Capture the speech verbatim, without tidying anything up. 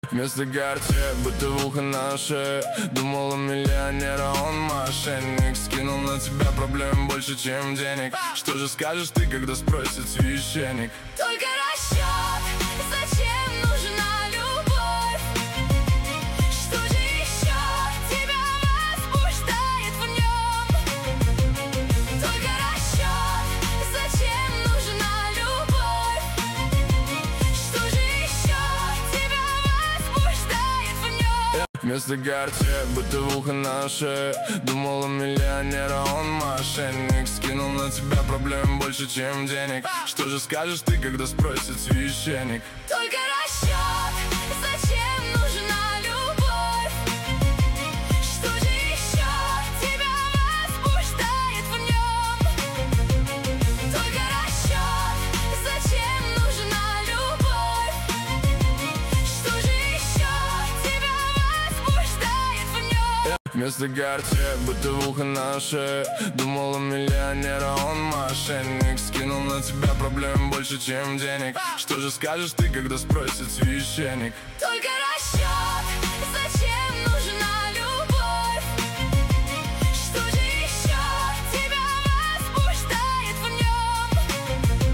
Вместо карте бытовуха на шее. Думал, у миллионера он мошенник. Скинул на тебя проблем больше, чем денег. Что же скажешь ты, когда спросит священник? Только расчет, зачем нужна любовь? Что же еще тебя возбуждает в нем? Только расчет, зачем нужна любовь? Что же еще тебя возбуждает в нем? Вместо карте бытовуха на шее. Думал, у миллионера он мошенник. Скинул на тебя проблем больше, чем денег. Что же скажешь ты, когда спросит священник? Только расчет, зачем нужна любовь? Что же еще тебя возбуждает в нем? Только расчет, зачем нужна любовь? Что же еще тебя возбуждает в нем? Вместо карте бытовуха на шее. Думал, у миллионера он мошенник. Скинул на тебя проблем больше, чем денег. Что же скажешь ты, когда спросит священник? Только